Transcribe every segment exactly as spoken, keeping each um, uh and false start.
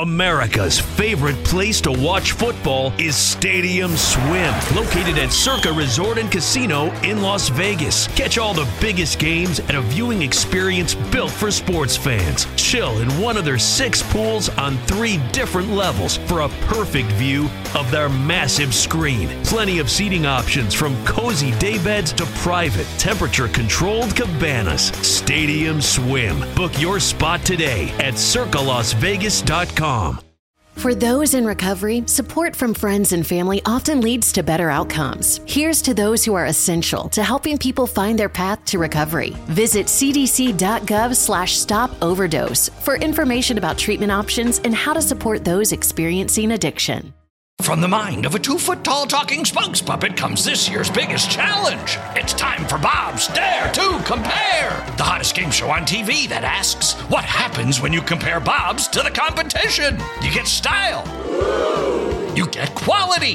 America's favorite place to watch football is Stadium Swim, located at Circa Resort and Casino in Las Vegas. Catch all the biggest games at a viewing experience built for sports fans. Chill in one of their six pools on three different levels for a perfect view of their massive screen. Plenty of seating options from cozy daybeds to private, temperature-controlled cabanas. Stadium Swim. Book your spot today at circa las vegas dot com. For those in recovery, support from friends and family often leads to better outcomes. Here's to those who are essential to helping people find their path to recovery. Visit cdc.gov slash stop overdose for information about treatment options and how to support those experiencing addiction. From the mind of a two-foot-tall talking spokes puppet comes this year's biggest challenge. It's time for Bob's Dare to Compare, the hottest game show on T V that asks, what happens when you compare Bob's to the competition? You get style. You get quality.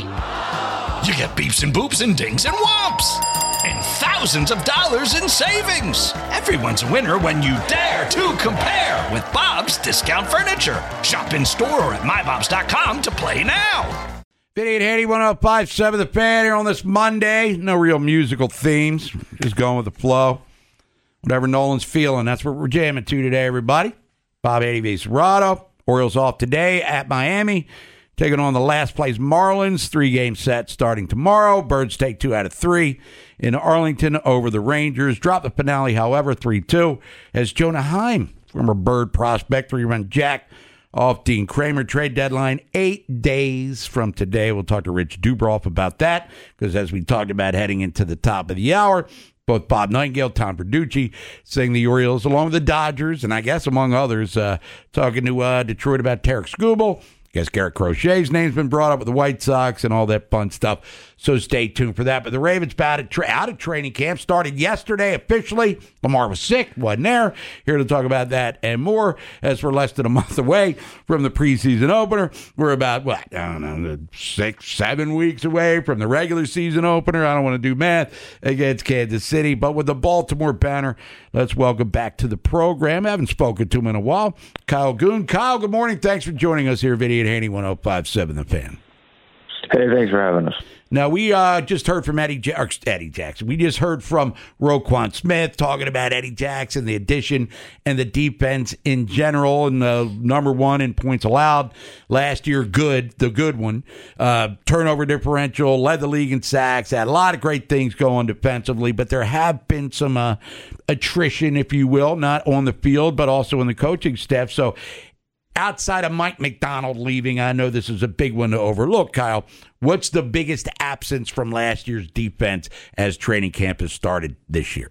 You get beeps and boops and dings and whomps. And thousands of dollars in savings. Everyone's a winner when you dare to compare with Bob's Discount Furniture. Shop in store or at my bobs dot com to play now. Vinny and Haney, one oh five point seven The Fan here on this Monday. No real musical themes. Just going with the flow. Whatever Nolan's feeling, that's what we're jamming to today, everybody. Bob Haney v. Serrato. Orioles off today at Miami. Taking on the last place Marlins. Three-game set starting tomorrow. Birds take two out of three in Arlington over the Rangers. Drop the finale, however, three two. As Jonah Heim, former Bird prospect, three-run jack off Dean Kramer. Trade deadline eight days from today. We'll talk to Rich Dubroff about that because as we talked about heading into the top of the hour, both Bob Nightingale, Tom Verducci saying the Orioles along with the Dodgers, and I guess among others, uh, talking to uh, Detroit about Tarek Skubal. I guess Garrett Crochet's name's been brought up with the White Sox and all that fun stuff. So stay tuned for that. But the Ravens out of, tra- out of training camp started yesterday officially. Lamar was sick, wasn't there. Here to talk about that and more as we're less than a month away from the preseason opener. We're about, what, I don't know, six, seven weeks away from the regular season opener. I don't want to do math against Kansas City. But with the Baltimore banner, let's welcome back to the program. I haven't spoken to him in a while. Kyle Goon. Kyle, good morning. Thanks for joining us here, Vinny and Haney, one oh five point seven The Fan. Hey, thanks for having us. Now, we uh, just heard from Eddie, ja- Eddie Jackson. We just heard from Roquan Smith talking about Eddie Jackson, the addition, and the defense in general, and the number one in points allowed last year, good, the good one. Uh, turnover differential, led the league in sacks, had a lot of great things going defensively, but there have been some uh, attrition, if you will, not on the field, but also in the coaching staff. So outside of Mike McDonald leaving, I know this is a big one to overlook, Kyle. What's the biggest absence from last year's defense as training camp has started this year?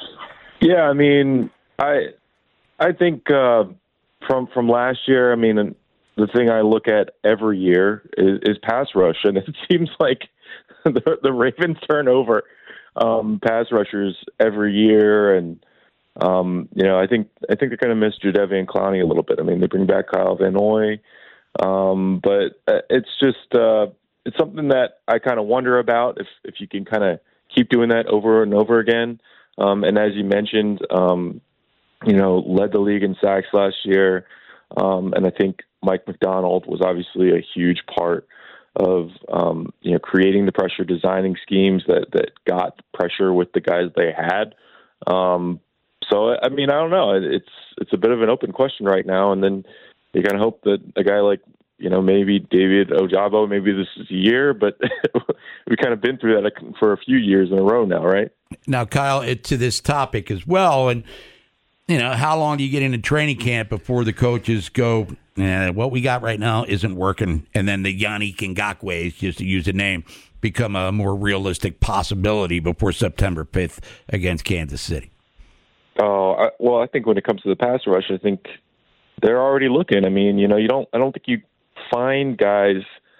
Yeah, I mean, I I think uh, from from last year, I mean, the thing I look at every year is, is pass rush, and it seems like the, the Ravens turn over um, pass rushers every year, and Um, you know, I think I think they're going to miss Jadeveon Clowney a little bit. I mean, they bring back Kyle Van Noy, um, but it's just uh, it's something that I kind of wonder about if if you can kind of keep doing that over and over again. Um, and as you mentioned, um, you know, led the league in sacks last year, um, and I think Mike McDonald was obviously a huge part of um, you know creating the pressure, designing schemes that that got pressure with the guys they had. Um, So, I mean, I don't know. It's it's a bit of an open question right now, and then you kind of hope that a guy like, you know, maybe David Ojabo, maybe this is a year, but we've kind of been through that for a few years in a row now, right? Now, Kyle, it, to this topic as well, and, you know, how long do you get into training camp before the coaches go, eh, what we got right now isn't working, and then the Yannick Ngakoue, just to use a name, become a more realistic possibility before September fifth against Kansas City? Oh, I, well, I think when it comes to the pass rush, I think they're already looking. I mean, you know, you don't. I don't think you find guys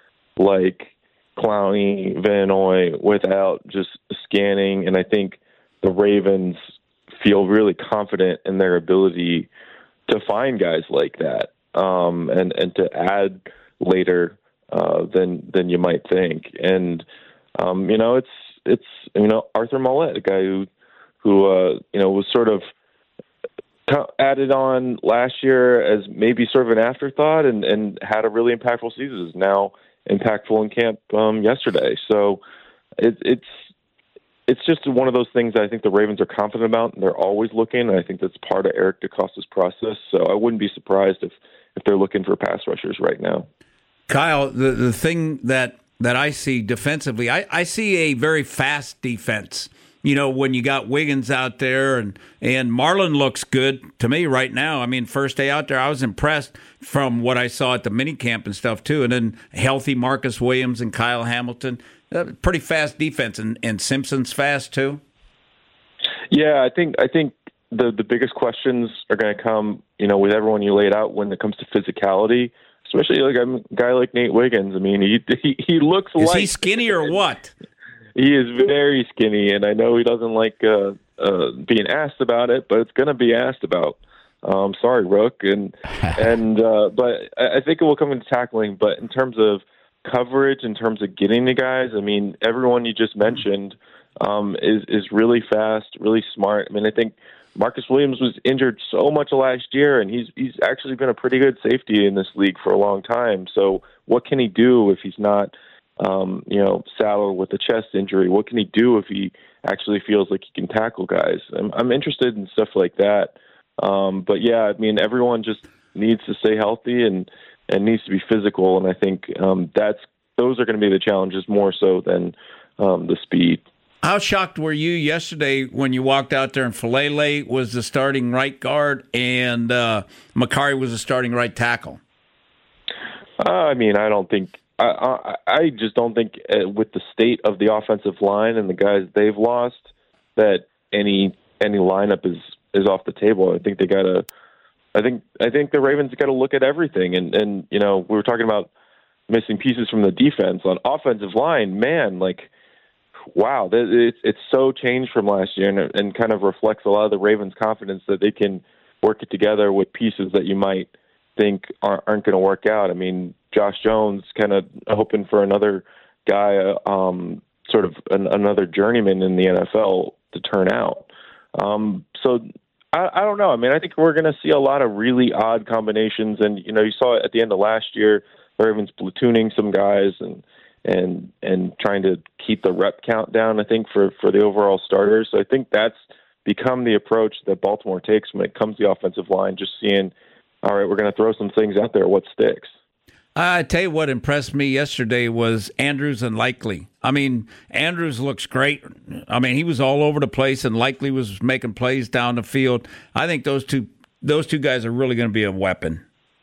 like Clowney, Van Noy without just scanning. And I think the Ravens feel really confident in their ability to find guys like that, um, and and to add later uh, than than you might think. And um, you know, it's it's you know Arthur Mollett, a guy who. who, uh, you know, was sort of added on last year as maybe sort of an afterthought and, and had a really impactful season, is now impactful in camp um, yesterday. So it, it's it's just one of those things that I think the Ravens are confident about, and they're always looking, and I think that's part of Eric DeCosta's process. So I wouldn't be surprised if, if they're looking for pass rushers right now. Kyle, the, the thing that, that I see defensively, I, I see a very fast defense. You know, when you got Wiggins out there, and, and Marlon looks good to me right now. I mean, first day out there, I was impressed from what I saw at the minicamp and stuff, too. And then healthy Marcus Williams and Kyle Hamilton. Uh, pretty fast defense, and, and Simpson's fast, too. Yeah, I think I think the, the biggest questions are going to come, you know, with everyone you laid out when it comes to physicality, especially like a guy like Nate Wiggins. I mean, he he, he looks Is like... he skinny or what? He is very skinny, and I know he doesn't like uh, uh, being asked about it, but it's going to be asked about. Um, sorry, Rook, and and uh, but I think it will come into tackling. But in terms of coverage, in terms of getting the guys, I mean, everyone you just mentioned um, is is really fast, really smart. I mean, I think Marcus Williams was injured so much last year, and he's he's actually been a pretty good safety in this league for a long time. So what can he do if he's not? Um, you know, saddled with a chest injury? What can he do if he actually feels like he can tackle guys? I'm, I'm interested in stuff like that. Um, but yeah, I mean, everyone just needs to stay healthy and, and needs to be physical. And I think um, that's those are going to be the challenges more so than um, the speed. How shocked were you yesterday when you walked out there and Falele was the starting right guard and uh, Makari was the starting right tackle? Uh, I mean, I don't think. I, I, I just don't think uh, with the state of the offensive line and the guys they've lost that any any lineup is, is off the table. I think they got to. I think I think the Ravens got to look at everything. And, and you know, we were talking about missing pieces from the defense on offensive line. Man, like, wow, it's it's so changed from last year, and, and kind of reflects a lot of the Ravens' confidence that they can work it together with pieces that you might think aren't, aren't going to work out. I mean, Josh Jones kind of hoping for another guy, um, sort of an, another journeyman in the N F L to turn out. Um, so I, I don't know. I mean, I think we're going to see a lot of really odd combinations. And, you know, you saw it at the end of last year, the Ravens platooning some guys and, and, and trying to keep the rep count down, I think, for, for the overall starters. So I think that's become the approach that Baltimore takes when it comes to the offensive line, just seeing, all right, we're going to throw some things out there. What sticks? I tell you what impressed me yesterday was Andrews and Likely. I mean, Andrews looks great. I mean, he was all over the place, and Likely was making plays down the field. I think those two those two guys are really going to be a weapon.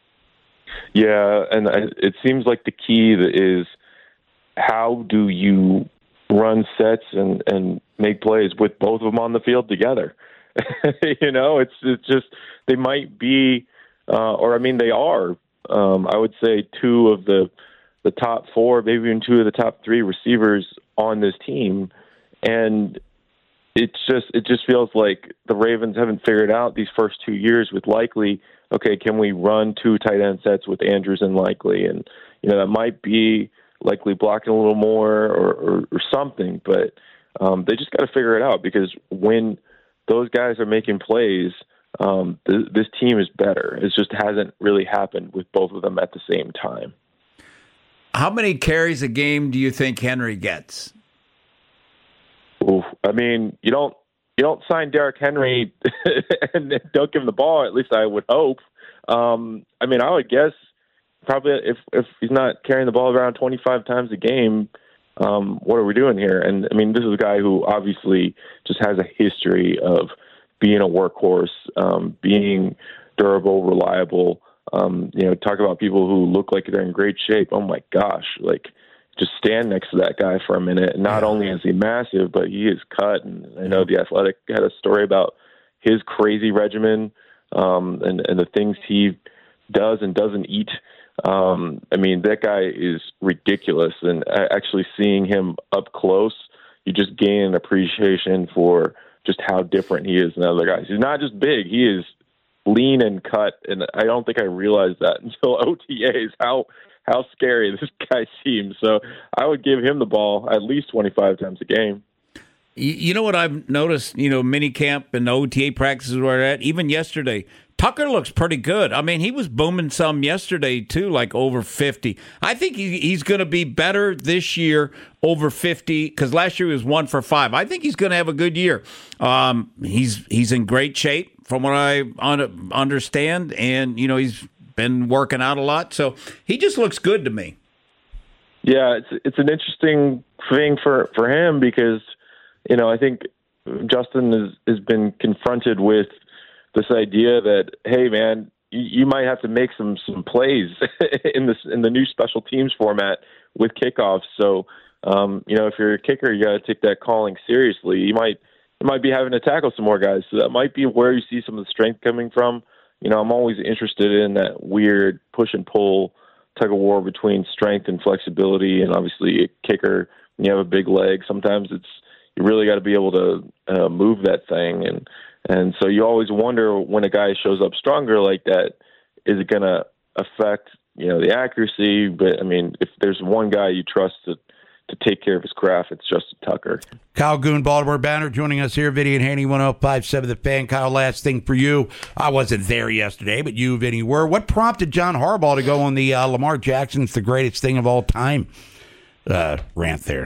Yeah, and it seems like the key is how do you run sets and, and make plays with both of them on the field together? you know, it's it's just they might be. Uh, or, I mean, they are, um, I would say, two of the the top four, maybe even two of the top three receivers on this team. And it's just it just feels like the Ravens haven't figured out these first two years with Likely, okay, can we run two tight end sets with Andrews and Likely? And, you know, that might be Likely blocking a little more or, or, or something. But um, they just got to figure it out, because when those guys are making plays, Um, th- this team is better. It just hasn't really happened with both of them at the same time. How many carries a game do you think Henry gets? Oof. I mean, you don't you don't sign Derrick Henry and don't give him the ball. At least I would hope. Um, I mean, I would guess probably if if he's not carrying the ball around twenty-five times a game, um, what are we doing here? And I mean, this is a guy who obviously just has a history of being a workhorse, um, being durable, reliable. Um, you know, talk about people who look like they're in great shape. Oh my gosh, like just stand next to that guy for a minute. And not only is he massive, but he is cut. And I know The Athletic had a story about his crazy regimen um, and, and the things he does and doesn't eat. Um, I mean, that guy is ridiculous. And actually seeing him up close, you just gain an appreciation for just how different he is than other guys. He's not just big, he is lean and cut, and I don't think I realized that until O T As, how how scary this guy seems. So I would give him the ball at least twenty-five times a game. You know what I've noticed, you know, mini camp and O T A practices where they're at, even yesterday, Tucker looks pretty good. I mean, he was booming some yesterday, too, like over fifty. I think he, he's going to be better this year over fifty, because last year he was one for five. I think he's going to have a good year. Um, he's he's in great shape, from what I un- understand, and, you know, he's been working out a lot. So he just looks good to me. Yeah, it's it's an interesting thing for, for him because, you know, I think Justin has, has been confronted with this idea that, hey, man, you, you might have to make some some plays in this in the new special teams format with kickoffs. So, um, you know, if you're a kicker, you got to take that calling seriously. You might you might be having to tackle some more guys. So that might be where you see some of the strength coming from. You know, I'm always interested in that weird push and pull tug of war between strength and flexibility, and obviously a kicker, when you have a big leg, sometimes it's you really got to be able to uh, move that thing, and and so you always wonder when a guy shows up stronger like that, is it going to affect you know the accuracy? But I mean, if there's one guy you trust to to take care of his craft, it's Justin Tucker. Kyle Goon, Baltimore Banner, joining us here, Vinny and Haney, one oh five point seven The Fan. Kyle, last thing for you. I wasn't there yesterday, but you, Vinny, were. What prompted John Harbaugh to go on the uh, Lamar Jackson's the greatest thing of all time uh, rant there?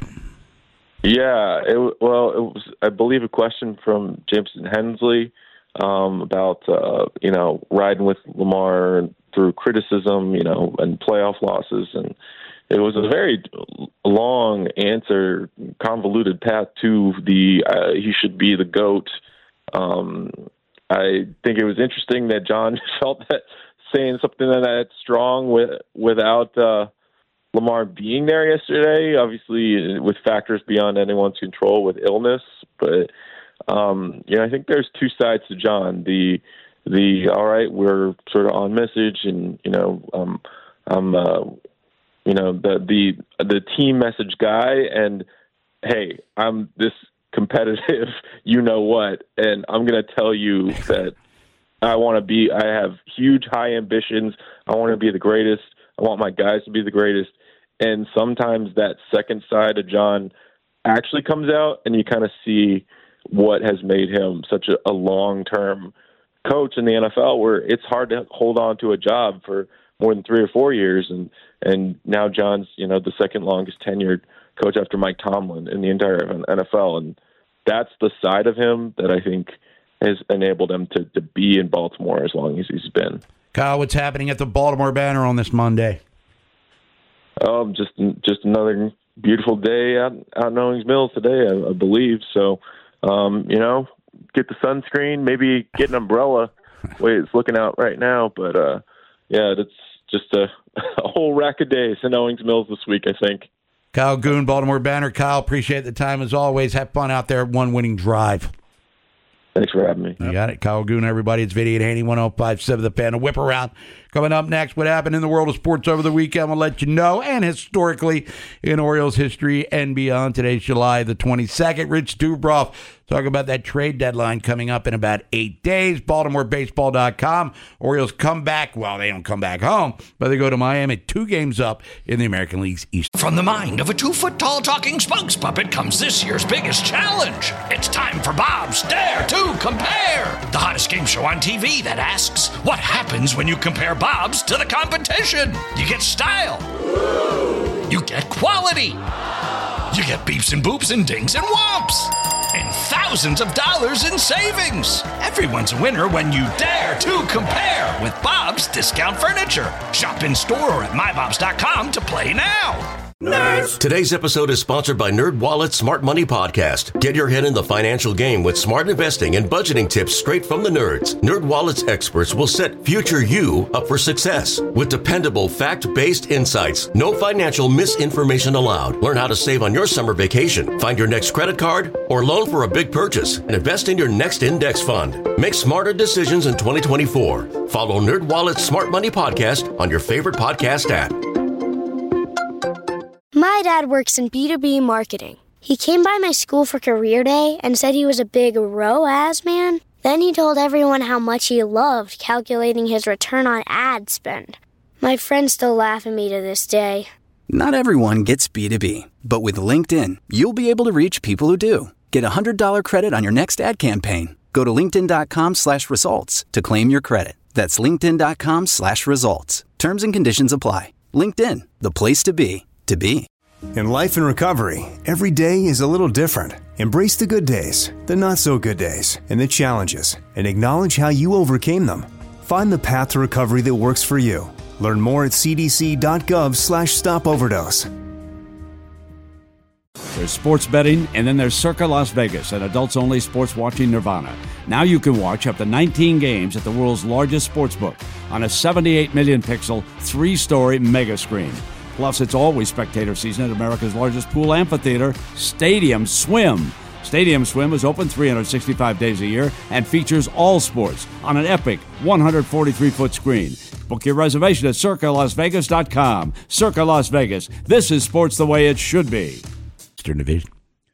Yeah, it, well, it was, I believe, a question from Jameson Hensley um, about, uh, you know, riding with Lamar through criticism, you know, and playoff losses. And it was a very long answer, convoluted path to the uh, he should be the GOAT. Um, I think it was interesting that John felt that saying something that strong with, without uh, Lamar being there yesterday, obviously with factors beyond anyone's control with illness. But, um, you know, I think there's two sides to John. The, the all right, we're sort of on message and, you know, um, I'm, uh, you know, the, the, the team message guy, and hey, I'm this competitive, you know what, and I'm going to tell you that I want to be, I have huge, high ambitions. I want to be the greatest. I want my guys to be the greatest. And sometimes that second side of John actually comes out, and you kind of see what has made him such a, a long-term coach in the N F L, where it's hard to hold on to a job for more than three or four years. And, and now John's, you know, the second longest tenured coach after Mike Tomlin in the entire N F L. And that's the side of him that I think has enabled him to, to be in Baltimore as long as he's been. Kyle, what's happening at the Baltimore Banner on this Monday? Um, just just another beautiful day out, out in Owings Mills today, I, I believe. So, um, you know, get the sunscreen, maybe get an umbrella, the way it's looking out right now. But, uh, yeah, that's just a, a whole rack of days in Owings Mills this week, I think. Kyle Goon, Baltimore Banner. Kyle, appreciate the time as always. Have fun out there at One Winning Drive. Thanks for having me. You got it. Kyle Goon, everybody. It's Vinny and Haney, one oh five point seven The Fan. A whip around. Coming up next, what happened in the world of sports over the weekend. We'll let you know. And historically, in Orioles history and beyond. Today's July the twenty-second. Rich Dubroff talking about that trade deadline coming up in about eight days. Baltimore Baseball dot com. Orioles come back. Well, they don't come back home, but they go to Miami, two games up in the American League's East. From the mind of a two-foot-tall talking spokes puppet comes this year's biggest challenge. It's time for Bob's Dare to Compare, the hottest game show on T V that asks, what happens when you compare Bob's to the competition? You get style. You get quality. You get beeps and boops and dings and whomps. And thousands of dollars in savings. Everyone's a winner when you dare to compare with Bob's Discount Furniture. Shop in store or at my bobs dot com to play now. Nerds. Today's episode is sponsored by NerdWallet's Smart Money Podcast. Get your head in the financial game with smart investing and budgeting tips straight from the nerds. NerdWallet's experts will set future you up for success with dependable, fact-based insights. No financial misinformation allowed. Learn how to save on your summer vacation, find your next credit card, or loan for a big purchase, and invest in your next index fund. Make smarter decisions in twenty twenty-four. Follow NerdWallet's Smart Money Podcast on your favorite podcast app. My dad works in B two B marketing. He came by my school for career day and said he was a big R O A S man. Then he told everyone how much he loved calculating his return on ad spend. My friends still laugh at me to this day. Not everyone gets B two B, but with LinkedIn, you'll be able to reach people who do. Get a one hundred dollars credit on your next ad campaign. Go to linkedin.com slash results to claim your credit. That's linkedin.com slash results. Terms and conditions apply. LinkedIn, the place to be, to be. In life and recovery, every day is a little different. Embrace the good days, the not so good days, and the challenges, and acknowledge how you overcame them. Find the path to recovery that works for you. Learn more at cdc.gov slash stop overdose. There's sports betting, and then there's Circa Las Vegas, an adults-only sports watching nirvana. Now you can watch up to nineteen games at the world's largest sportsbook on a seventy-eight million pixel, three-story mega screen. Plus, it's always spectator season at America's largest pool amphitheater, Stadium Swim. Stadium Swim is open three hundred sixty-five days a year and features all sports on an epic one hundred forty-three foot screen. Book your reservation at circa las vegas dot com. Circa Las Vegas. This is sports the way it should be. Eastern Division.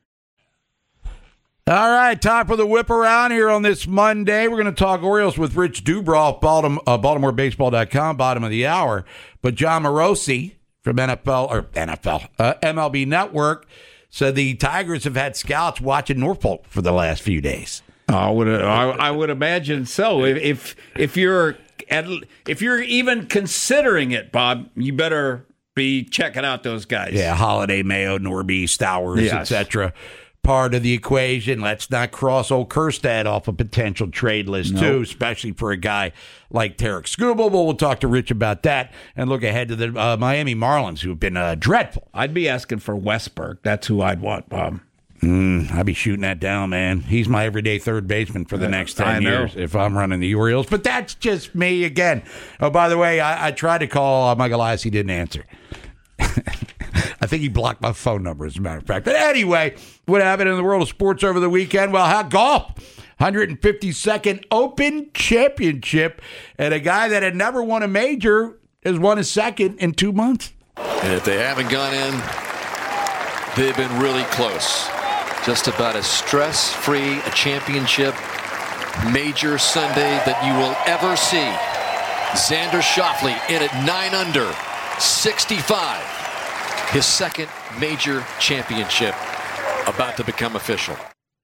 All right, time for the whip around here on this Monday. We're going to talk Orioles with Rich Dubroff, Baltimore, uh, Baltimore Baseball dot com, bottom of the hour. But John Morosi from N F L, or N F L, uh, M L B Network, said the Tigers have had scouts watching Norfolk for the last few days. I would, I, I would imagine so. If if, if you're at, if you're even considering it, Bob, you better be checking out those guys. Yeah, Holiday, Mayo, Norby, Stowers, Yes. et cetera. Part of the equation. Let's not cross old Kerstad off a potential trade list, Nope. too, especially for a guy like Tarek Skubal. But we'll talk to Rich about that and look ahead to the uh, Miami Marlins, who have been uh, dreadful. I'd be asking for Westberg. That's who I'd want, Bob. Mm, I'd be shooting that down, man. He's my everyday third baseman for the next ten I know. years if I'm running the Orioles. But that's just me again. Oh, by the way, I, I tried to call uh, Mike Elias. He didn't answer. I think he blocked my phone number, as a matter of fact. But anyway, what happened in the world of sports over the weekend? Well, how golf, one hundred fifty-second Open Championship, and a guy that had never won a major has won a second in two months. And if they haven't gone in, they've been really close. Just about as stress-free a championship major Sunday that you will ever see. Xander Schauffele in at nine under, sixty-five. His second major championship about to become official.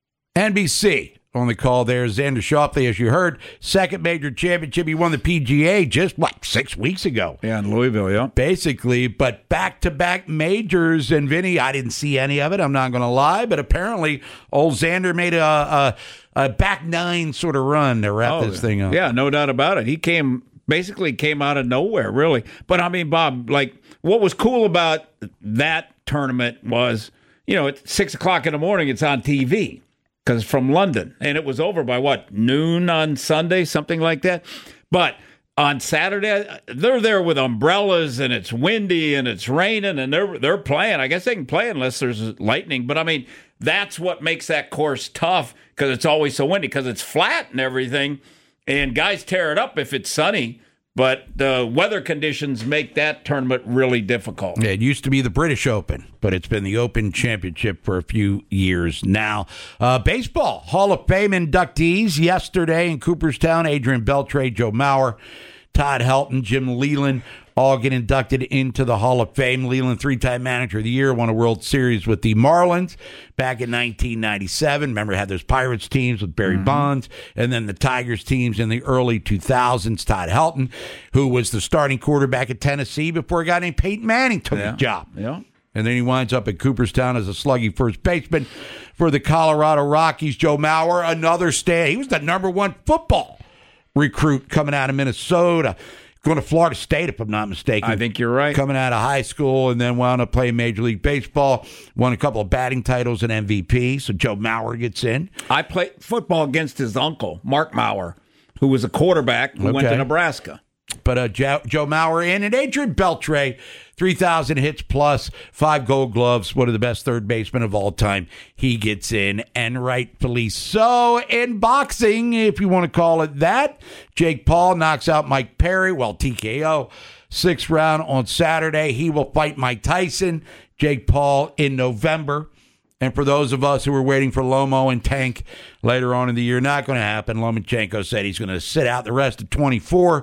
N B C on the call there. Xander Schauffele, as you heard, second major championship. He won the P G A just, what, six weeks ago. Yeah, in Louisville, yeah. Basically, but back-to-back majors. And, Vinny, I didn't see any of it. I'm not going to lie. But apparently, old Xander made a, a, a back nine sort of run to wrap Oh, this thing up. Yeah, no doubt about it. He came, basically came out of nowhere, really. But, I mean, Bob, like, what was cool about that tournament was, you know, at six o'clock in the morning, it's on T V. Because from London, and it was over by what, noon on Sunday, something like that. But on Saturday, they're there with umbrellas, and it's windy, and it's raining, and they're they're playing. I guess they can play unless there's lightning. But I mean, that's what makes that course tough, because it's always so windy, because it's flat and everything, and guys tear it up if it's sunny. But the weather conditions make that tournament really difficult. Yeah, it used to be the British Open, but it's been the Open Championship for a few years now. Uh, baseball, Hall of Fame inductees yesterday in Cooperstown, Adrian Beltre, Joe Mauer, Todd Helton, Jim Leyland, all get inducted into the Hall of Fame. Leyland, three-time Manager of the Year, won a World Series with the Marlins back in nineteen ninety-seven. Remember, had those Pirates teams with Barry mm-hmm. Bonds, and then the Tigers teams in the early two thousands. Todd Helton, who was the starting quarterback at Tennessee before a guy named Peyton Manning took yeah. the job. Yeah. And then he winds up at Cooperstown as a sluggy first baseman for the Colorado Rockies. Joe Mauer, another stand. He was the number one football recruit coming out of Minnesota. Going to Florida State, if I'm not mistaken. I think you're right. Coming out of high school and then wound up playing Major League Baseball. Won a couple of batting titles and M V P. So Joe Mauer gets in. I played football against his uncle, Mark Mauer, who was a quarterback who okay. went to Nebraska. But uh, Joe, Joe Mauer in, and Adrian Beltre, three thousand hits plus, five gold gloves, one of the best third basemen of all time. He gets in, and rightfully so. In boxing, if you want to call it that, Jake Paul knocks out Mike Perry, well, T K O, sixth round on Saturday. He will fight Mike Tyson, Jake Paul in November. And for those of us who were waiting for Lomo and Tank later on in the year, not going to happen. Lomachenko said he's going to sit out the rest of twenty-four.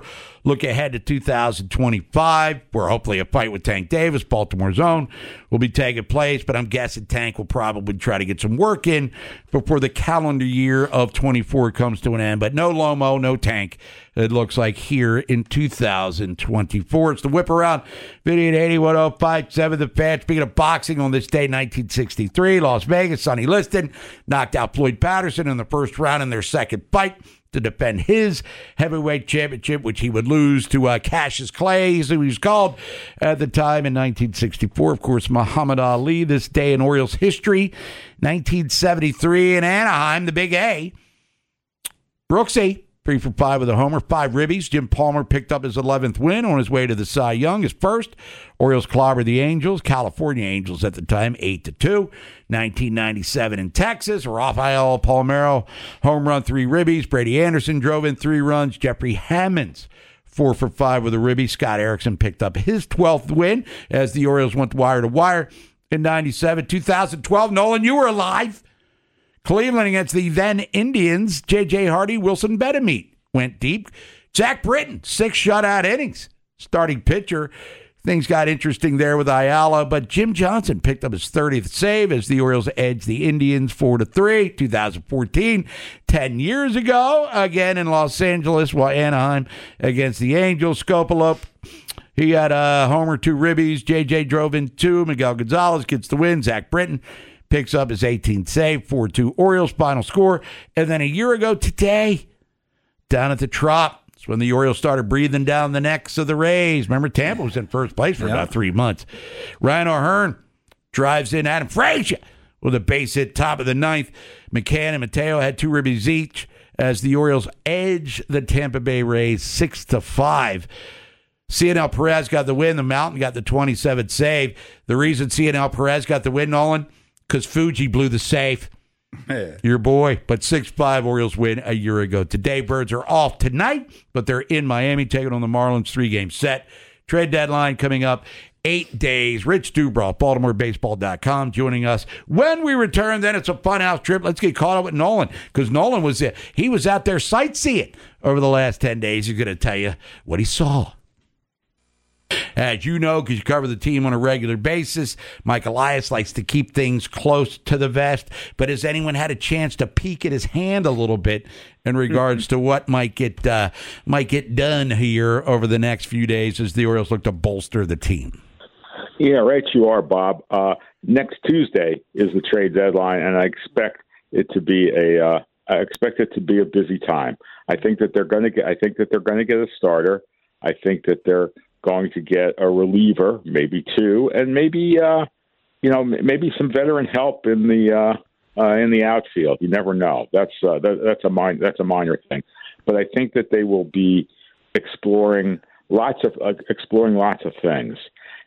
look ahead to two thousand twenty-five, where hopefully a fight with Tank Davis, Baltimore's own, will be taking place. But I'm guessing Tank will probably try to get some work in before the calendar year of twenty-four comes to an end. But no Lomo, no Tank, it looks like, here in two thousand twenty-four. It's the Whip Around video at eighty-one oh five seven The Fan. Speaking of boxing, on this day, nineteen sixty-three, Las Vegas, Sonny Liston knocked out Floyd Patterson in the first round in their second fight to defend his heavyweight championship, which he would lose to uh, Cassius Clay, as he was called at the time, in nineteen sixty-four. Of course, Muhammad Ali, this day in Orioles history, nineteen seventy-three in Anaheim, the Big A. Brooksy, three for five with a homer, five ribbies. Jim Palmer picked up his eleventh win on his way to the Cy Young, his first. Orioles clobbered the Angels, California Angels at the time, eight to two. nineteen ninety-seven in Texas, Rafael Palmeiro, home run, three ribbies. Brady Anderson drove in three runs. Jeffrey Hammonds, four for five with a ribby. Scott Erickson picked up his twelfth win as the Orioles went wire to wire in ninety-seven. two thousand twelve, Nolan, you were alive. Cleveland against the then Indians. J J Hardy, Wilson Betemit went deep. Zach Britton, six shutout innings. Starting pitcher. Things got interesting there with Ayala, but Jim Johnson picked up his thirtieth save as the Orioles edged the Indians four to three. two thousand fourteen, ten years ago, again in Los Angeles, while Anaheim against the Angels. Scopolo, he had a homer, two ribbies. J J drove in two. Miguel Gonzalez gets the win. Zach Britton picks up his eighteenth save, four two Orioles, final score. And then a year ago today, down at the Trop, it's when the Orioles started breathing down the necks of the Rays. Remember, Tampa was in first place for yeah. about three months. Ryan O'Hearn drives in Adam Frazier with a base hit top of the ninth. McCann and Mateo had two ribbies each as the Orioles edge the Tampa Bay Rays six to five. C N L Perez got the win. The Mountain got the twenty-seventh save. The reason C N L Perez got the win, Nolan, because Fuji blew the safe. Yeah. Your boy. But six five Orioles win a year ago. Today, Birds are off tonight, but they're in Miami taking on the Marlins, three-game set. Trade deadline coming up eight days. Rich Dubroff, Baltimore Baseball dot com, joining us. When we return, then it's a funhouse trip. Let's get caught up with Nolan, because Nolan was there. He was out there sightseeing over the last ten days. He's going to tell you what he saw. As you know, because you cover the team on a regular basis, Mike Elias likes to keep things close to the vest. But has anyone had a chance to peek at his hand a little bit in regards to what might get uh, might get done here over the next few days as the Orioles look to bolster the team? Yeah, right. You are, Bob. Uh, next Tuesday is the trade deadline, and I expect it to be a uh, I expect it to be a busy time. I think that they're going to get. I think that they're going to get a starter. I think that they're going to get a reliever, maybe two, and maybe uh, you know maybe some veteran help in the uh, uh, in the outfield. You never know. That's uh, that, that's a minor that's a minor thing, but I think that they will be exploring lots of uh, exploring lots of things.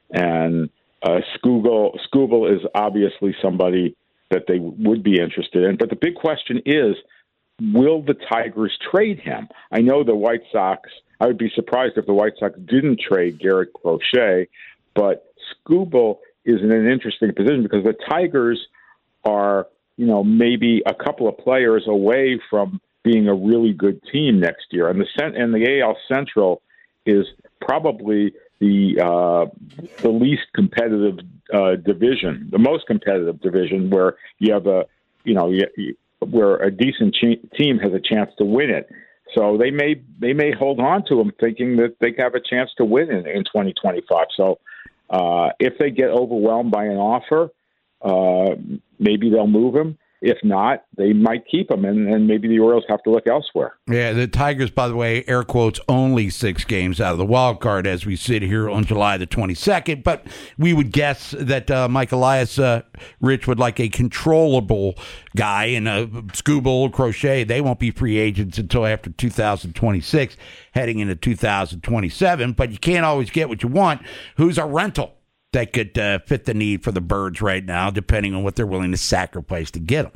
And uh, Skubal Skubal is obviously somebody that they would be interested in. But the big question is, will the Tigers trade him? I know the White Sox. I would be surprised if the White Sox didn't trade Garrett Crochet, but Skubal is in an interesting position because the Tigers are, you know, maybe a couple of players away from being a really good team next year, and the cent- and the A L Central is probably the uh, the least competitive uh, division, the most competitive division, where you have a, you know, you, you, where a decent ch- team has a chance to win it. So they may they may hold on to him, thinking that they have a chance to win in, in twenty twenty-five. So uh, if they get overwhelmed by an offer, uh, maybe they'll move him. If not, they might keep him, and, and maybe the Orioles have to look elsewhere. Yeah, the Tigers, by the way, air quotes, only six games out of the wild card as we sit here on July the twenty-second. But we would guess that uh, Mike Elias, uh, Rich, would like a controllable guy, and uh, Skubal, Crochet, they won't be free agents until after two thousand twenty-six, heading into two thousand twenty-seven. But you can't always get what you want. Who's a rental that could uh, fit the need for the Birds right now, depending on what they're willing to sacrifice to get them?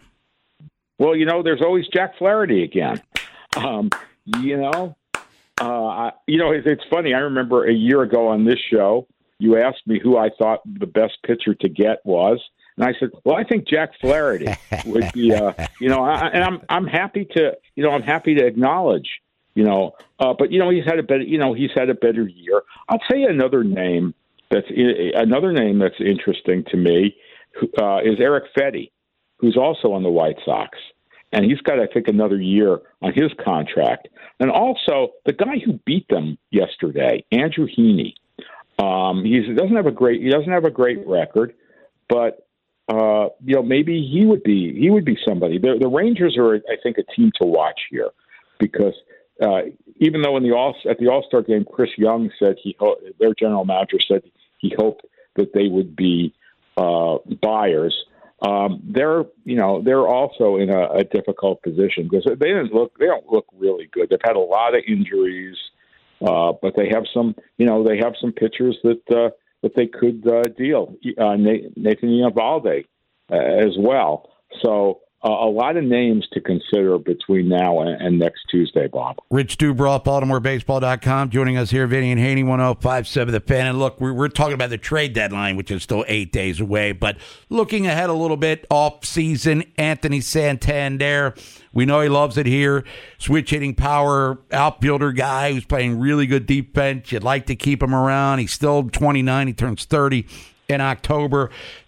Well, you know, there's always Jack Flaherty again. Um, you know, uh, I, you know, it, it's funny. I remember a year ago on this show, you asked me who I thought the best pitcher to get was, and I said, well, I think Jack Flaherty would be. Uh, you know, I, and I'm I'm happy to, you know, I'm happy to acknowledge You know, uh, but you know he's had a better, you know, he's had a better year. I'll tell you another name that's another name that's interesting to me uh, is Eric Fedde, who's also on the White Sox, and he's got, I think, another year on his contract. And also the guy who beat them yesterday, Andrew Heaney. Um, he's, he doesn't have a great he doesn't have a great record, but uh, you know maybe he would be he would be somebody. The, the Rangers are, I think, a team to watch here because. Uh, even though in the all at the All-Star game, Chris Young said he ho- their general manager said he hoped that they would be uh, buyers. Um, they're you know they're also in a, a difficult position because they didn't look they don't look really good. They've had a lot of injuries, uh, but they have some you know they have some pitchers that uh, that they could uh, deal. Uh, Nathan Eovaldi uh, as well. So. Uh, a lot of names to consider between now and, and next Tuesday, Bob. Rich Dubroff, Baltimore Baseball dot com, joining us here, Vinny and Haney, one oh five point seven The Fan. And look, we're, we're talking about the trade deadline, which is still eight days away. But looking ahead a little bit, off-season, Anthony Santander. We know he loves it here. Switch-hitting power, outfielder guy who's playing really good defense. You'd like to keep him around. He's still twenty-nine. He turns thirty in October.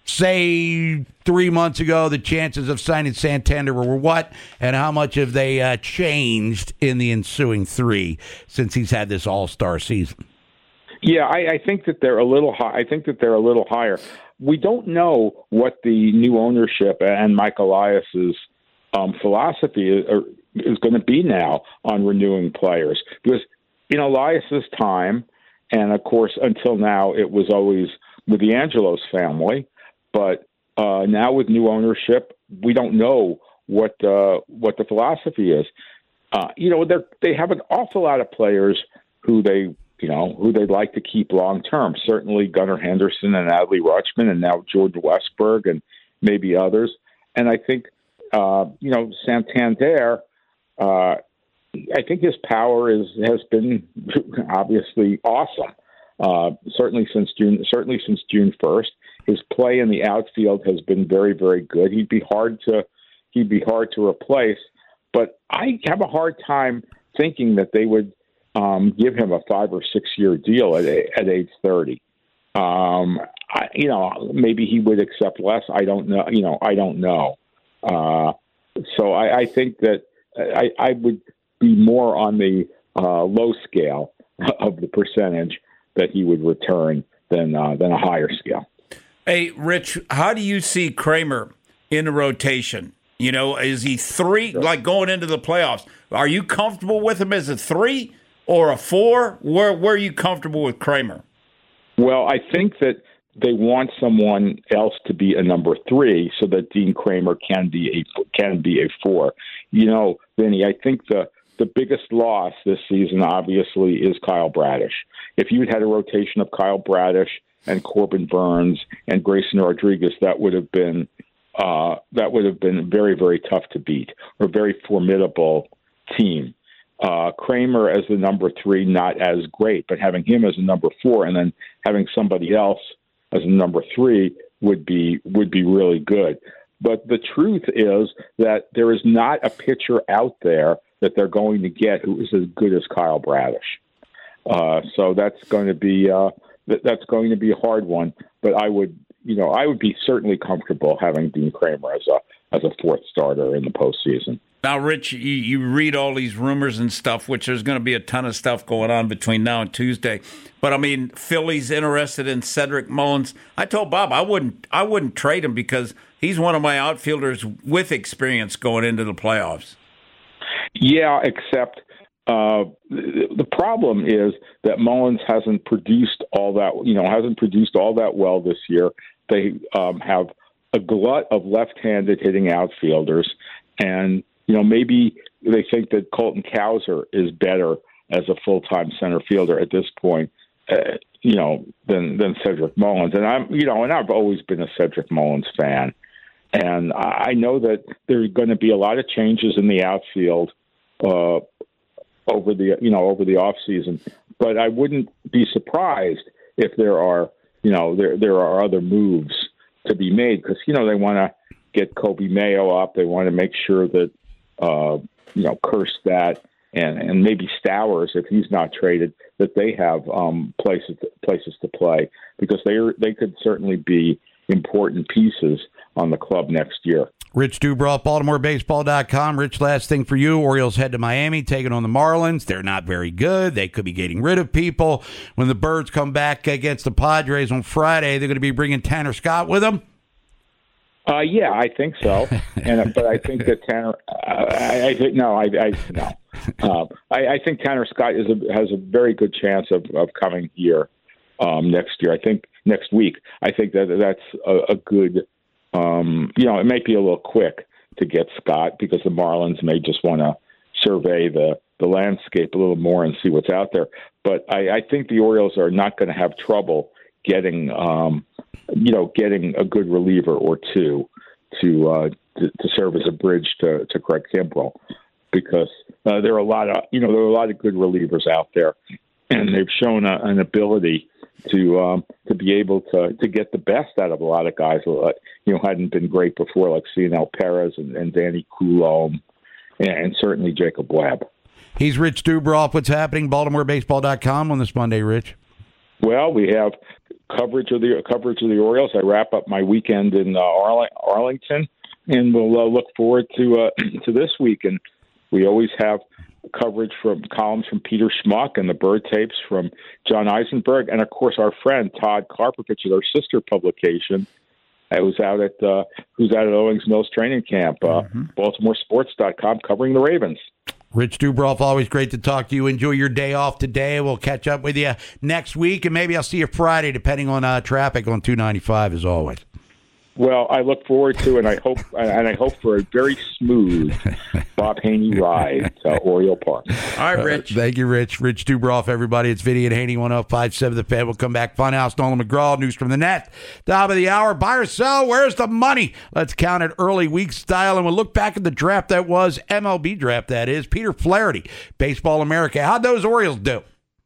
Say three months ago, the chances of signing Santander were what, and how much have they uh, changed in the ensuing three since he's had this all-star season? Yeah, I, I think that they're a little high. I think that they're a little higher. We don't know what the new ownership and Mike Elias's um, philosophy is, is going to be now on renewing players because in Elias's time, and of course until now, it was always with the Angelos family. But uh, now with new ownership, we don't know what uh, what the philosophy is. Uh, you know, they they have an awful lot of players who they you know who they'd like to keep long term. Certainly Gunnar Henderson and Adley Rutschman, and now Jordan Westberg, and maybe others. And I think uh, you know Santander. Uh, I think his power is has been obviously awesome. Uh, certainly since June, certainly since June first, his play in the outfield has been very, very good. He'd be hard to, he'd be hard to replace. But I have a hard time thinking that they would um, give him a five or six year deal at at age thirty. Um, I, you know, maybe he would accept less. I don't know. You know, I don't know. Uh, so I, I think that I, I would be more on the uh, low scale of the percentage that he would return than uh, than a higher scale. Hey, Rich, how do you see Kramer in the rotation? You know, is he three, sure. like going into the playoffs? Are you comfortable with him as a three or a four? Where, where are you comfortable with Kramer? Well, I think that they want someone else to be a number three so that Dean Kramer can be a can be a four. You know, Vinny, I think the the biggest loss this season, obviously, is Kyle Bradish. If you had had a rotation of Kyle Bradish and Corbin Burns and Grayson Rodriguez, that would have been uh, that would have been very, very tough to beat, or a very formidable team. Uh, Kramer as the number three, not as great, but having him as a number four and then having somebody else as a number three would be would be really good. But the truth is that there is not a pitcher out there that they're going to get who is as good as Kyle Bradish. Uh, so that's going to be uh, that, that's going to be a hard one. But I would, you know, I would be certainly comfortable having Dean Kramer as a as a fourth starter in the postseason. Now, Rich, you, you read all these rumors and stuff, which there's going to be a ton of stuff going on between now and Tuesday. But I mean, Philly's interested in Cedric Mullins. I told Bob I wouldn't I wouldn't trade him because he's one of my outfielders with experience going into the playoffs. Yeah, except uh, the problem is that Mullins hasn't produced all that, you know, hasn't produced all that well this year. They um, have a glut of left-handed hitting outfielders, and you know, maybe they think that Colton Cowser is better as a full-time center fielder at this point, uh, you know, than than Cedric Mullins. And I'm, you know, and I've always been a Cedric Mullins fan, and I know that there's going to be a lot of changes in the outfield uh, over the, you know, over the off season. But I wouldn't be surprised if there are, you know, there there are other moves to be made because you know they want to get Kobe Mayo up. They want to make sure that. Uh, you know, Kerstedt and, and maybe Stowers, if he's not traded, that they have um, places places to play, because they are, they could certainly be important pieces on the club next year. Rich Dubroff, Baltimore Baseball dot com. Rich, last thing for you. Orioles head to Miami, taking on the Marlins. They're not very good. They could be getting rid of people. When the Birds come back against the Padres on Friday, they're going to be bringing Tanner Scott with them? Uh, yeah, I think so. And but I think that Tanner, uh, I, I think no, I, I no, uh, I, I think Tanner Scott is a, has a very good chance of, of coming here um, next year. I think next week. I think that that's a, a good. Um, you know, it might be a little quick to get Scott, because the Marlins may just want to survey the, the landscape a little more and see what's out there. But I, I think the Orioles are not going to have trouble getting, um, you know, getting a good reliever or two to uh, to, to serve as a bridge to, to Craig Kimbrell, because uh, there are a lot of, you know, there are a lot of good relievers out there, and they've shown a, an ability to um, to be able to, to get the best out of a lot of guys who, you know, hadn't been great before, like Cionel Perez and, and Danny Coulombe, and, and certainly Jacob Webb. He's Rich Dubroff. What's happening? Baltimore Baseball dot com on this Monday, Rich. Well, we have coverage of the coverage of the Orioles. I wrap up my weekend in uh, Arling- Arlington, and we'll uh, look forward to uh, to this week. And we always have coverage from columns from Peter Schmuck and the Bird Tapes from John Eisenberg, and of course our friend Todd Karpovich at our sister publication, uh, who's out at uh, who's out at Owings Mills training camp, uh, mm-hmm. Baltimore Sports dot com, covering the Ravens. Rich Dubroff, always great to talk to you. Enjoy your day off today. We'll catch up with you next week, and maybe I'll see you Friday, depending on uh, traffic on two ninety-five, as always. Well, I look forward to, and I hope, and I hope for a very smooth Bob Haney ride to Oriole Park. All right, Rich. Uh, thank you, Rich. Rich Dubroff, everybody. It's Vinny and Haney, one oh five point seven The Fan. We'll come back. Funhouse, Nolan McGraw, news from the net. Top of the hour, buy or sell. Where's the money? Let's count it early week style, and we'll look back at the draft that was, M L B draft that is. Peter Flaherty, Baseball America. How'd those Orioles do?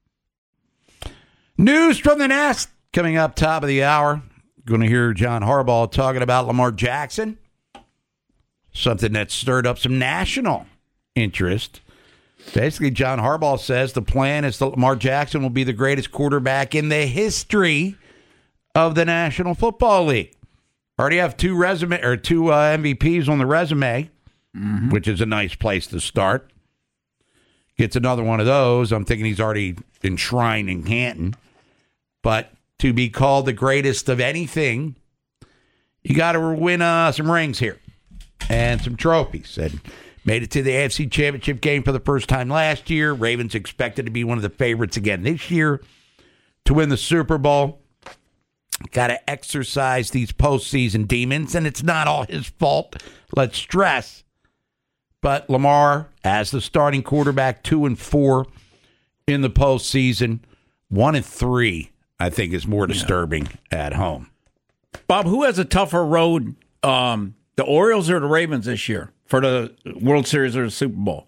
News from the nest coming up top of the hour. Going to hear John Harbaugh talking about Lamar Jackson, something that stirred up some national interest. Basically, John Harbaugh says the plan is that Lamar Jackson will be the greatest quarterback in the history of the National Football League. Already have two resume or two uh, M V Ps on the resume, mm-hmm. which is a nice place to start. Gets another one of those. I'm thinking he's already enshrined in Canton, but to be called the greatest of anything, you got to win uh, some rings here and some trophies. And made it to the A F C Championship game for the first time last year. Ravens expected to be one of the favorites again this year to win the Super Bowl. Got to exercise these postseason demons, and it's not all his fault. Let's stress. But Lamar, as the starting quarterback, two and four in the postseason, one and three. I think is more disturbing yeah. at home. Bob, who has a tougher road, um, the Orioles or the Ravens this year for the World Series or the Super Bowl?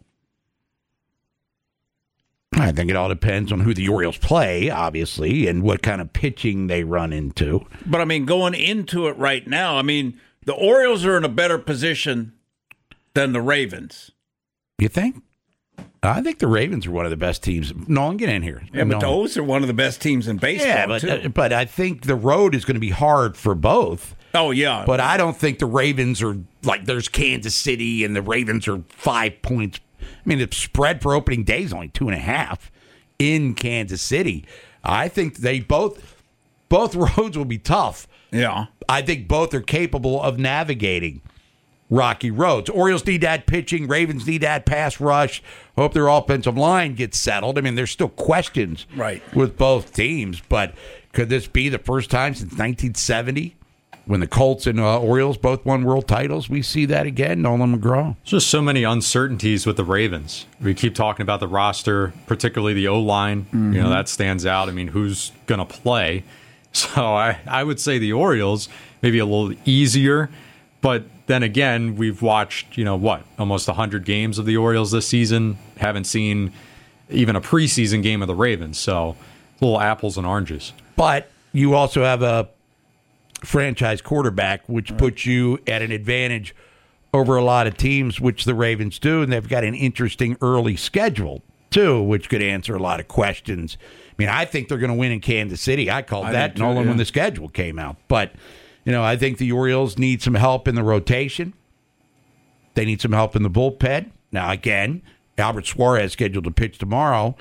I think it all depends on who the Orioles play, obviously, and what kind of pitching they run into. But, I mean, going into it right now, I mean, the Orioles are in a better position than the Ravens. You think? I think the Ravens are one of the best teams. Nolan, get in here. Yeah, but Nolan. those are one of the best teams in baseball, yeah, but, too. Uh, but I think the road is going to be hard for both. Oh, yeah. But I don't think the Ravens are, like, there's Kansas City and the Ravens are five points. I mean, the spread for opening day is only two and a half in Kansas City. I think they both, both roads will be tough. Yeah. I think both are capable of navigating rocky roads. Orioles need that pitching. Ravens need that pass rush. Hope their offensive line gets settled. I mean, there's still questions right. with both teams, but could this be the first time since nineteen seventy when the Colts and uh, Orioles both won world titles? We see that again, Nolan McGraw. There's just so many uncertainties with the Ravens. We keep talking about the roster, particularly the O-line. Mm-hmm. You know, that stands out. I mean, who's going to play? So I, I would say the Orioles maybe a little easier, but then again, we've watched, you know, what, almost one hundred games of the Orioles this season. Haven't seen even a preseason game of the Ravens. So, little apples and oranges. But you also have a franchise quarterback, which puts you at an advantage over a lot of teams, which the Ravens do, and they've got an interesting early schedule, too, which could answer a lot of questions. I mean, I think they're going to win in Kansas City. I called I that, too, Nolan, yeah. when the schedule came out. But, you know, I think the Orioles need some help in the rotation. They need some help in the bullpen. Now, again, Albert Suarez scheduled to pitch tomorrow.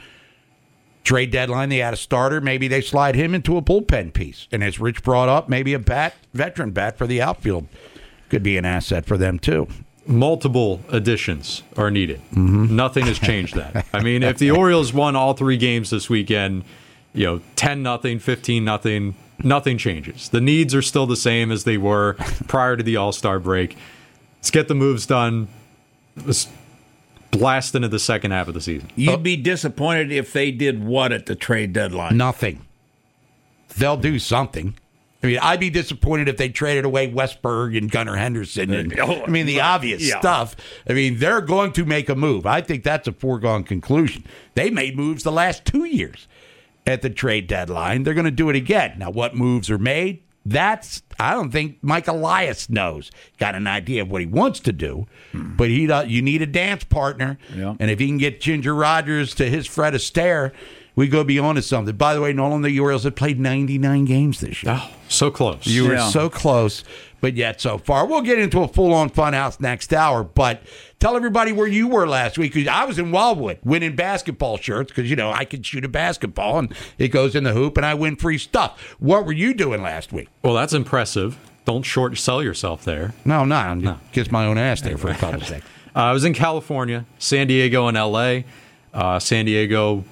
Trade deadline, they had a starter. Maybe they slide him into a bullpen piece. And as Rich brought up, maybe a bat, veteran bat for the outfield could be an asset for them, too. Multiple additions are needed. Mm-hmm. Nothing has changed that. I mean, if the Orioles won all three games this weekend, you know, ten nothing, fifteen nothing, nothing changes. The needs are still the same as they were prior to the All-Star break. Let's get the moves done. Let's blast into the second half of the season. You'd be disappointed if they did what at the trade deadline? Nothing. They'll do something. I mean, I'd be disappointed if they traded away Westberg and Gunnar Henderson. And, I mean, the obvious yeah. stuff. I mean, they're going to make a move. I think that's a foregone conclusion. They made moves the last two years at the trade deadline. They're going to do it again. Now, what moves are made? That's, I don't think Mike Elias knows. Got an idea of what he wants to do, hmm. but he uh, you need a dance partner. Yeah. And if he can get Ginger Rogers to his Fred Astaire, we go be on to something. By the way, Nolan, the Orioles have played ninety-nine games this year. Oh, so close. You were Yeah. so close, but yet so far. We'll get into a full-on funhouse next hour, but tell everybody where you were last week. 'Cause I was in Wildwood winning basketball shirts because, you know, I can shoot a basketball and it goes in the hoop and I win free stuff. What were you doing last week? Well, that's impressive. Don't short sell yourself there. No, no. I'm no. Kiss my own ass there for a couple of seconds. Uh, I was in California, San Diego, and L A. Uh, San Diego,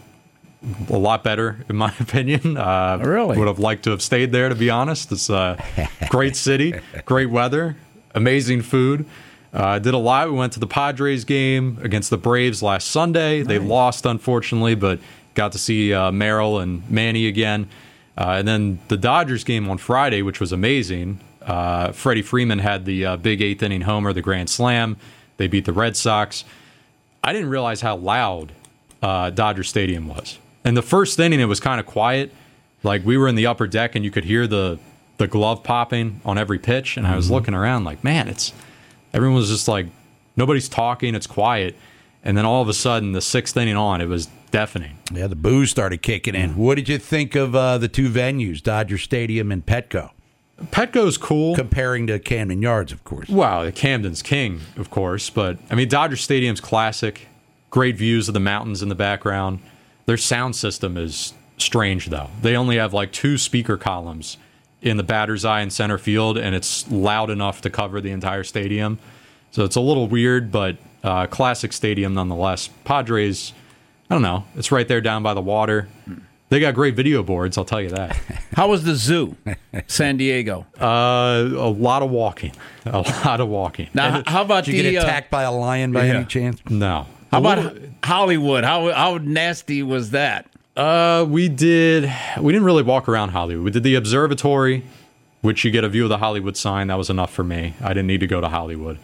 a lot better, in my opinion. Uh, really? Would have liked to have stayed there, to be honest. It's a great city, great weather, amazing food. Uh, did a lot. We went to the Padres game against the Braves last Sunday. Nice. They lost, unfortunately, but got to see uh, Merrill and Manny again. Uh, and then the Dodgers game on Friday, which was amazing. Uh, Freddie Freeman had the uh, big eighth inning homer, the grand slam. They beat the Red Sox. I didn't realize how loud uh, Dodger Stadium was. In the first inning, it was kind of quiet. Like, we were in the upper deck, and you could hear the, the glove popping on every pitch. And I was mm-hmm. looking around like, man, it's everyone was just like, nobody's talking, it's quiet. And then all of a sudden, the sixth inning on, it was deafening. Yeah, the boos started kicking in. What did you think of uh, the two venues, Dodger Stadium and Petco? Petco's cool. Comparing to Camden Yards, of course. Wow, Camden's king, of course. But, I mean, Dodger Stadium's classic. Great views of the mountains in the background. Their sound system is strange, though. They only have, like, two speaker columns in the batter's eye and center field, and it's loud enough to cover the entire stadium. So it's a little weird, but uh, classic stadium nonetheless. Padres, I don't know. It's right there down by the water. They got great video boards, I'll tell you that. How was the zoo, San Diego? Uh, a lot of walking. A lot of walking. Now, how about Did you the, get attacked uh, by a lion by yeah. any chance? No. How about little, Hollywood? How how nasty was that? Uh, we did. We didn't really walk around Hollywood. We did the observatory, which you get a view of the Hollywood sign. That was enough for me. I didn't need to go to Hollywood.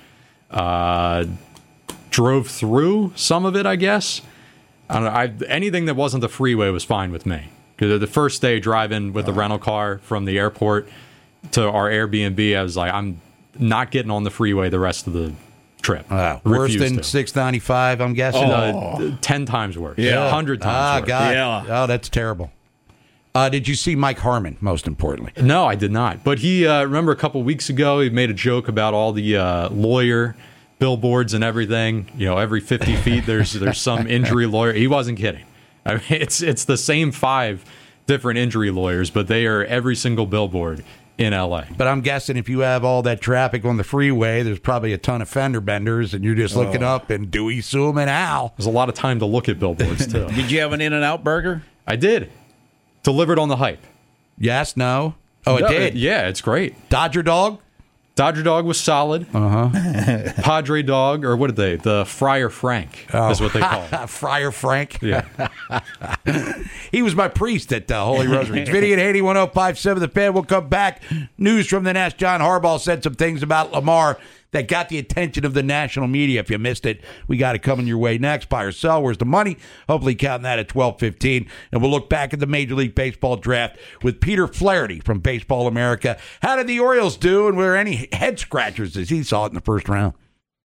Uh, drove through some of it, I guess. I don't know. I, anything that wasn't the freeway was fine with me. Because the first day driving with the oh. rental car from the airport to our Airbnb, I was like, I'm not getting on the freeway the rest of the trip. Wow. Worse than six ninety-five, I'm guessing? Oh. Uh, ten times worse. Yeah. A hundred times ah, worse. God. Yeah. Oh, that's terrible. Uh, did you see Mike Harmon, most importantly? No, I did not. But he, uh, remember a couple weeks ago, he made a joke about all the uh, lawyer billboards and everything. You know, every fifty feet, there's there's some injury lawyer. He wasn't kidding. I mean, it's it's the same five different injury lawyers, but they are every single billboard in L A. But I'm guessing if you have all that traffic on the freeway, there's probably a ton of fender benders, and you're just looking oh. up and Dewey, Zoom, and Al. There's a lot of time to look at billboards, too. Did you have an In-N-Out burger? I did. Delivered on the hype. Yes, no? Oh, it no, did? Yeah, it's great. Dodger dog? Dodger dog was solid. Uh-huh. Padre dog, or what did they? The Friar Frank oh. is what they call it. Friar Frank? Yeah. He was my priest at uh, Holy Rosary. It's Vinny and Haney, one oh five point seven The Fan. We'll come back. News from the Nest. John Harbaugh said some things about Lamar that got the attention of the national media. If you missed it, we got it coming your way next. Buy or sell, where's the money? Hopefully counting that at twelve fifteen. And we'll look back at the Major League Baseball draft with Peter Flaherty from Baseball America. How did the Orioles do, and were there any head scratchers as he saw it in the first round?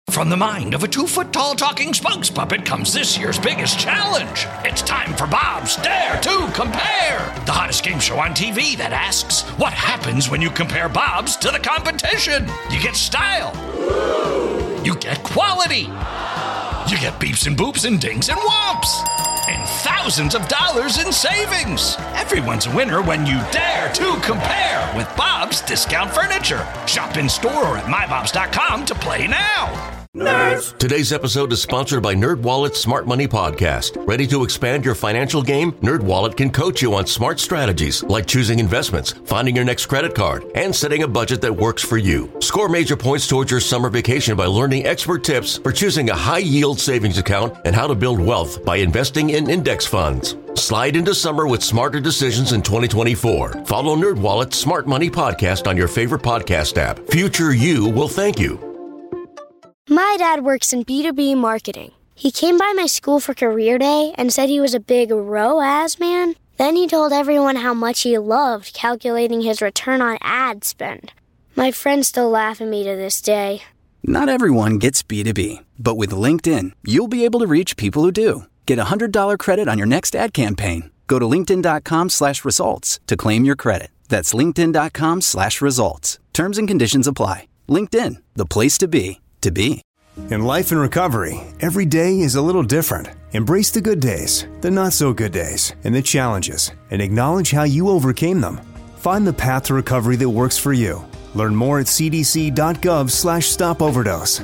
From the mind of a two-foot-tall talking spokes puppet comes this year's biggest challenge. It's time for Bob's Dare to Compare, the hottest game show on T V that asks, what happens when you compare Bob's to the competition? You get style. You get quality. You get beeps and boops and dings and whomps. And thousands of dollars in savings. Everyone's a winner when you dare to compare with Bob's Discount Furniture. Shop in store or at my bobs dot com to play now. Nerds. Today's episode is sponsored by NerdWallet's Smart Money Podcast. Ready to expand your financial game? NerdWallet can coach you on smart strategies like choosing investments, finding your next credit card, and setting a budget that works for you. Score major points towards your summer vacation by learning expert tips for choosing a high-yield savings account and how to build wealth by investing in index funds. Slide into summer with smarter decisions in twenty twenty-four. Follow NerdWallet's Smart Money Podcast on your favorite podcast app. Future you will thank you. My dad works in B two B marketing. He came by my school for career day and said he was a big R O A S man. Then he told everyone how much he loved calculating his return on ad spend. My friends still laugh at me to this day. Not everyone gets B two B, but with LinkedIn, you'll be able to reach people who do. Get a one hundred dollars credit on your next ad campaign. Go to linkedin.com slash results to claim your credit. That's linkedin.com slash results. Terms and conditions apply. LinkedIn, the place to be, to be. In life and recovery, every day is a little different. Embrace the good days, the not so good days, and the challenges, and acknowledge how you overcame them. Find the path to recovery that works for you. Learn more at cdc.gov slash stop overdose.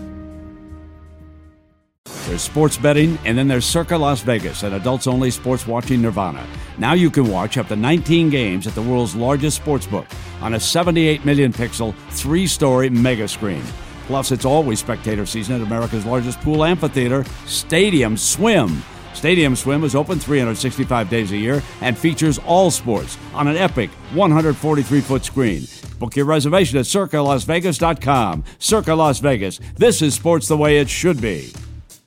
There's sports betting, and then there's Circa Las Vegas, an adults-only sports-watching nirvana. Now you can watch up to nineteen games at the world's largest sportsbook on a seventy-eight million pixel, three-story mega screen. Plus, it's always spectator season at America's largest pool amphitheater, Stadium Swim. Stadium Swim is open three hundred sixty-five days a year and features all sports on an epic one hundred forty-three foot screen. Book your reservation at circa las vegas dot com. Circa Las Vegas. This is sports the way it should be.